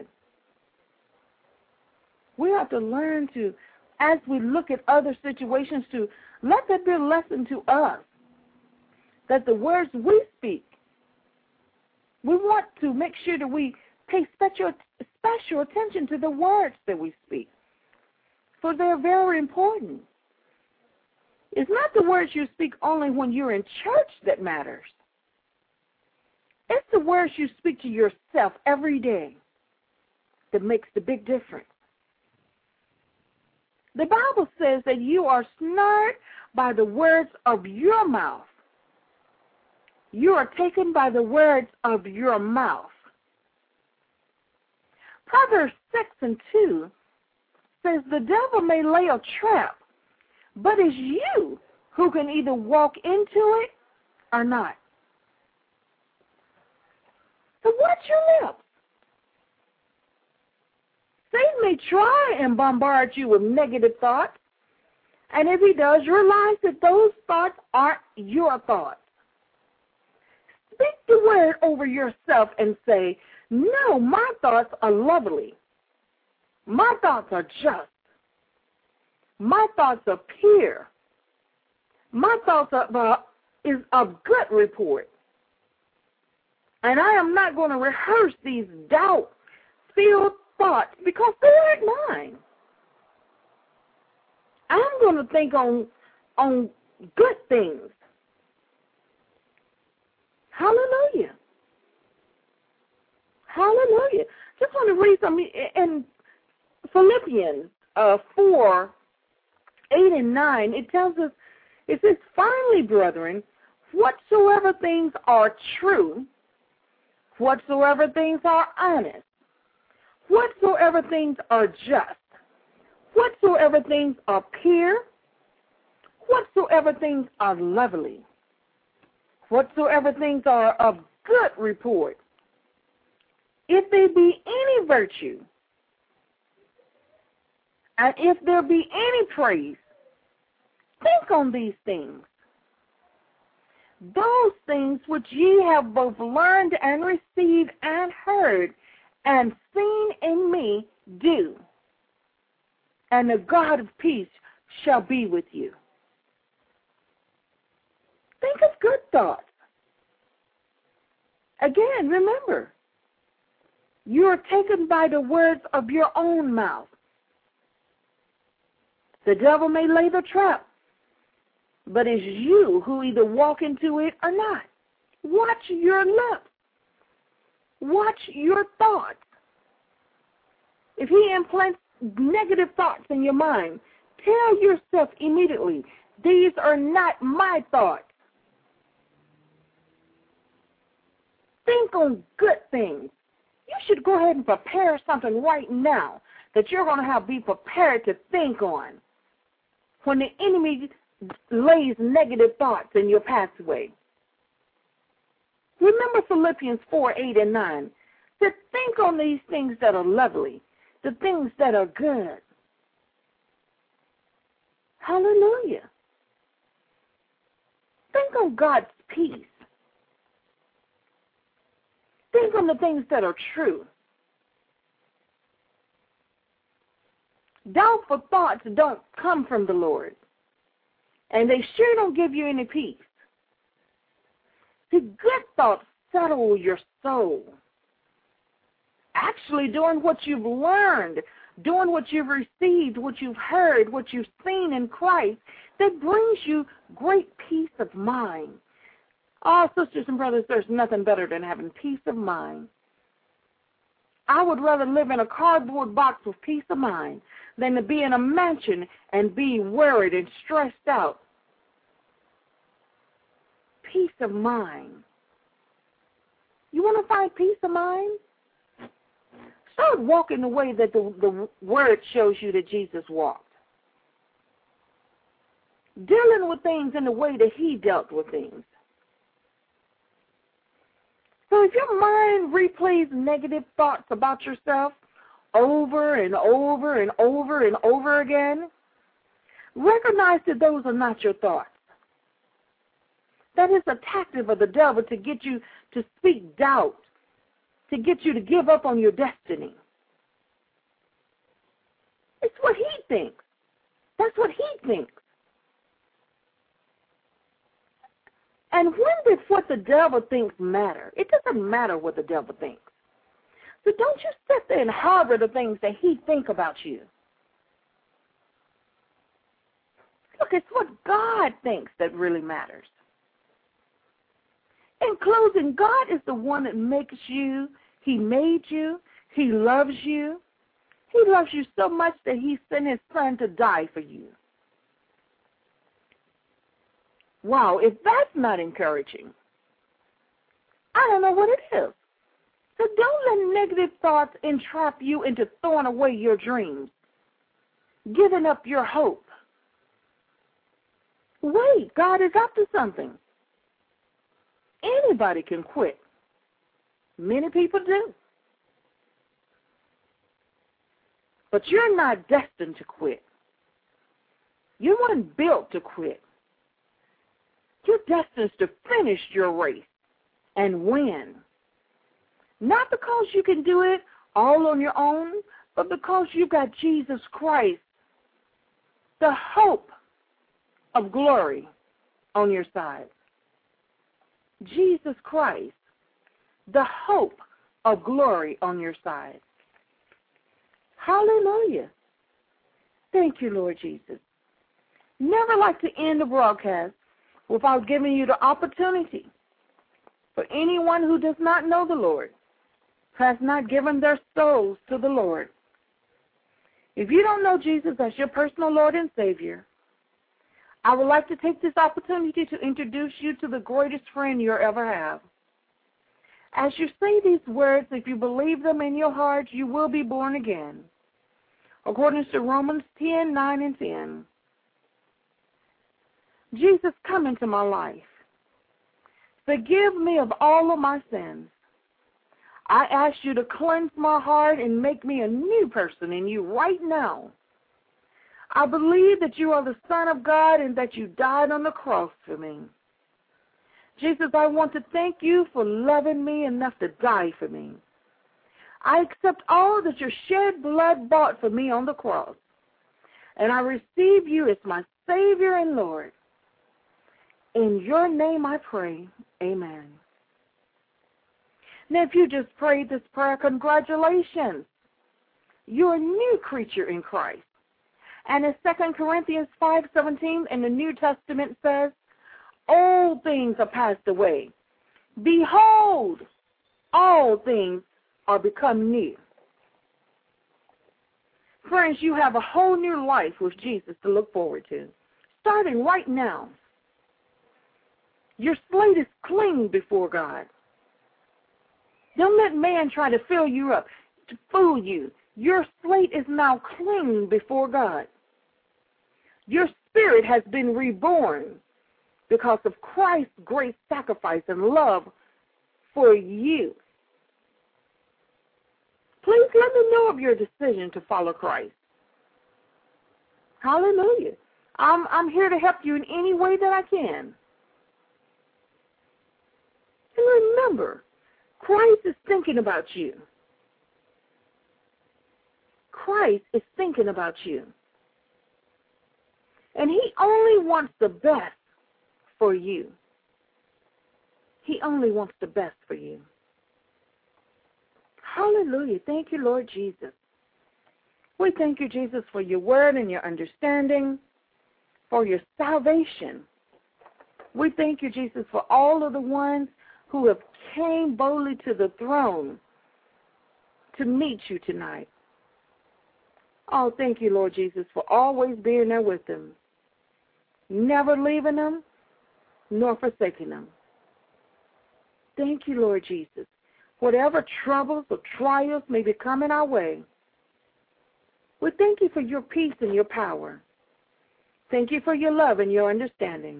We have to learn to, as we look at other situations, to let that be a lesson to us, that the words we speak, we want to make sure that we pay special attention to the words that we speak, for they're very important. It's not the words you speak only when you're in church that matters. It's the words you speak to yourself every day that makes the big difference. The Bible says that you are snared by the words of your mouth. You are taken by the words of your mouth. Proverbs 6:2 says the devil may lay a trap, but it's you who can either walk into it or not. So watch your lips. Satan may try and bombard you with negative thoughts, and if he does, realize that those thoughts aren't your thoughts. Speak the word over yourself and say, no, my thoughts are lovely. My thoughts are just. My thoughts are pure. My thoughts is of good report. And I am not going to rehearse these doubt-filled thoughts because they aren't mine. I'm going to think on good things. Hallelujah. Hallelujah. Just want to read something in Philippians 4, 8 and 9. It tells us, it says, finally, brethren, whatsoever things are true, whatsoever things are honest, whatsoever things are just, whatsoever things are pure, whatsoever things are lovely, whatsoever things are of good report, if there be any virtue, and if there be any praise, think on these things. Those things which ye have both learned and received and heard and seen in me, do. And the God of peace shall be with you. Think of good thoughts. Again, remember, you are taken by the words of your own mouth. The devil may lay the trap, but it's you who either walk into it or not. Watch your lips. Watch your thoughts. If he implants negative thoughts in your mind, tell yourself immediately, these are not my thoughts. Think on good things. You should go ahead and prepare something right now that you're going to be prepared to think on when the enemy lays negative thoughts in your pathway. Remember Philippians 4:8-9. To think on these things that are lovely, the things that are good. Hallelujah. Think on God's peace. Think on the things that are true. Doubtful thoughts don't come from the Lord, and they sure don't give you any peace. See, good thoughts settle your soul. Actually doing what you've learned, doing what you've received, what you've heard, what you've seen in Christ, that brings you great peace of mind. Oh, sisters and brothers, there's nothing better than having peace of mind. I would rather live in a cardboard box with peace of mind than to be in a mansion and be worried and stressed out. Peace of mind. You want to find peace of mind? Start walking the way that the Word shows you that Jesus walked. Dealing with things in the way that he dealt with things. So if your mind replays negative thoughts about yourself over and over and over and over again, recognize that those are not your thoughts. That is a tactic of the devil to get you to speak doubt, to get you to give up on your destiny. It's what he thinks. That's what he thinks. And when does what the devil thinks matter? It doesn't matter what the devil thinks. So don't you sit there and harbor the things that he thinks about you. Look, it's what God thinks that really matters. In closing, God is the one that makes you. He made you. He loves you. He loves you so much that he sent his son to die for you. Wow, if that's not encouraging, I don't know what it is. So don't let negative thoughts entrap you into throwing away your dreams, giving up your hope. Wait, God is up to something. Anybody can quit. Many people do. But you're not destined to quit. You weren't built to quit. You're destined to finish your race and win. Not because you can do it all on your own, but because you've got Jesus Christ, the hope of glory, on your side. Jesus Christ, the hope of glory on your side. Hallelujah. Thank you, Lord Jesus. Never like to end the broadcast without giving you the opportunity for anyone who does not know the Lord, has not given their souls to the Lord. If you don't know Jesus as your personal Lord and Savior, I would like to take this opportunity to introduce you to the greatest friend you'll ever have. As you say these words, if you believe them in your heart, you will be born again. According to Romans 10:9-10. Jesus, come into my life. Forgive me of all of my sins. I ask you to cleanse my heart and make me a new person in you right now. I believe that you are the Son of God and that you died on the cross for me. Jesus, I want to thank you for loving me enough to die for me. I accept all that your shed blood bought for me on the cross, and I receive you as my Savior and Lord. In your name I pray, amen. Now, if you just prayed this prayer, congratulations. You're a new creature in Christ. And in 2 Corinthians 5:17 in the New Testament says, "Old things are passed away. Behold, all things are become new." Friends, you have a whole new life with Jesus to look forward to, starting right now. Your slate is clean before God. Don't let man try to fill you up, to fool you. Your slate is now clean before God. Your spirit has been reborn because of Christ's great sacrifice and love for you. Please let me know of your decision to follow Christ. Hallelujah. I'm here to help you in any way that I can. And remember, Christ is thinking about you. Christ is thinking about you. And he only wants the best for you. He only wants the best for you. Hallelujah. Thank you, Lord Jesus. We thank you, Jesus, for your word and your understanding, for your salvation. We thank you, Jesus, for all of the ones who have came boldly to the throne to meet you tonight. Oh, thank you, Lord Jesus, for always being there with them, never leaving them nor forsaking them. Thank you, Lord Jesus. Whatever troubles or trials may be coming our way, we thank you for your peace and your power. Thank you for your love and your understanding.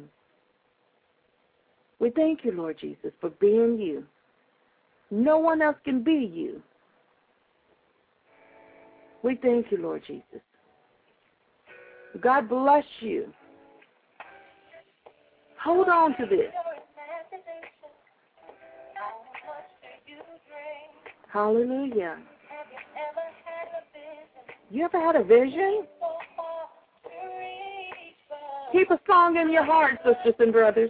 We thank you, Lord Jesus, for being you. No one else can be you. We thank you, Lord Jesus. God bless you. Hold on to this. Hallelujah. You ever had a vision? Keep a song in your heart, sisters and brothers.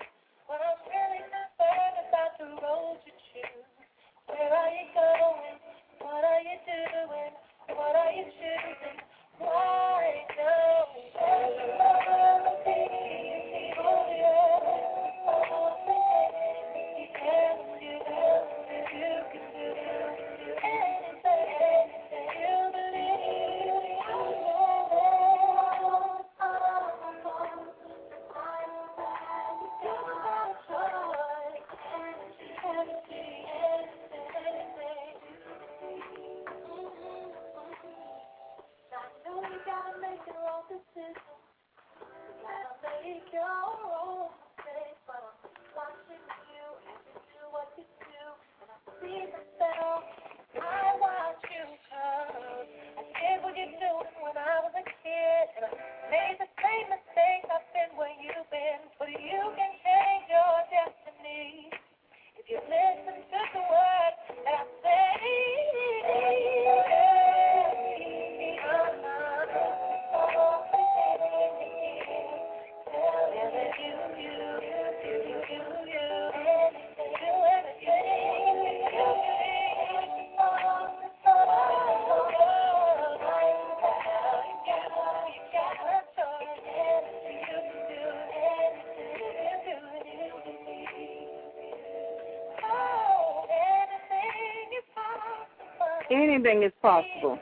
Anything is possible.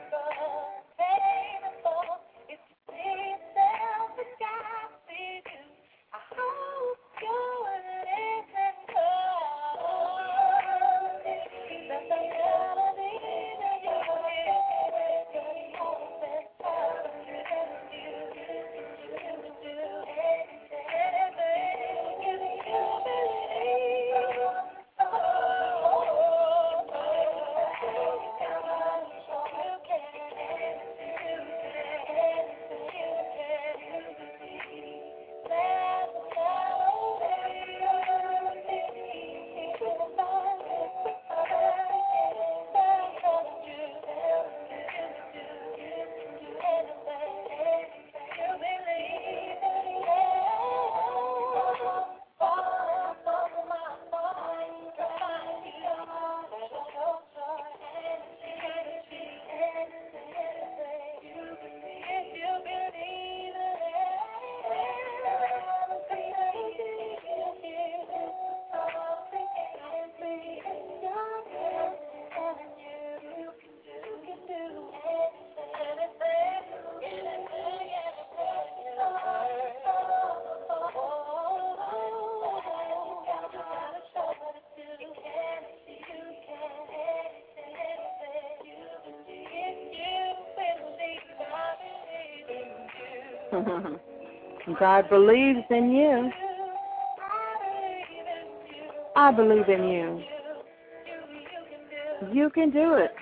God believes in you. I believe in you. You can do it.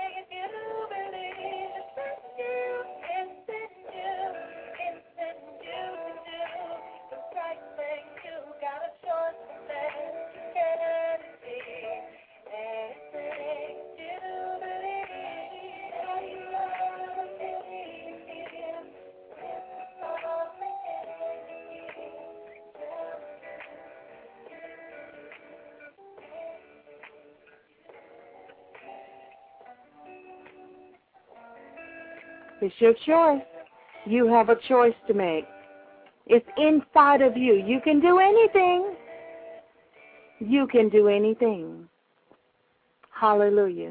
It's your choice. You have a choice to make. It's inside of you. You can do anything. You can do anything. Hallelujah.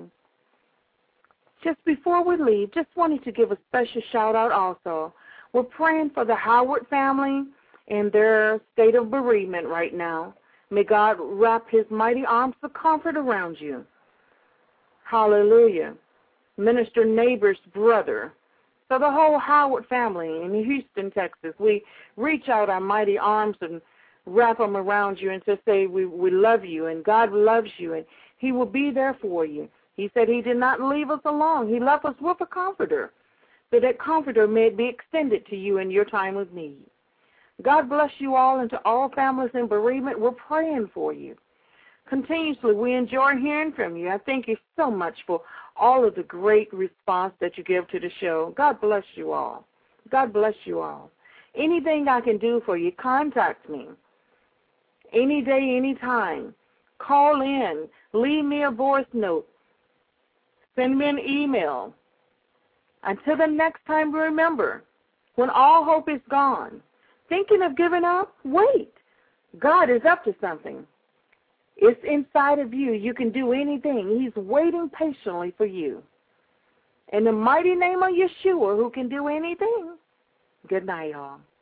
Just before we leave, just wanted to give a special shout out also. We're praying for the Howard family in their state of bereavement right now. May God wrap his mighty arms of comfort around you. Hallelujah. Minister Neighbor's brother. So the whole Howard family in Houston, Texas, we reach out our mighty arms and wrap them around you and just say we love you and God loves you and he will be there for you. He said he did not leave us alone. He left us with a comforter, so that comforter may be extended to you in your time of need. God bless you all, and to all families in bereavement, we're praying for you. Continuously, we enjoy hearing from you. I thank you so much for all of the great response that you give to the show. God bless you all. God bless you all. Anything I can do for you, contact me. Any day, any time. Call in. Leave me a voice note. Send me an email. Until the next time, remember, when all hope is gone, thinking of giving up, wait. God is up to something. It's inside of you. You can do anything. He's waiting patiently for you. In the mighty name of Yeshua, who can do anything, good night, y'all.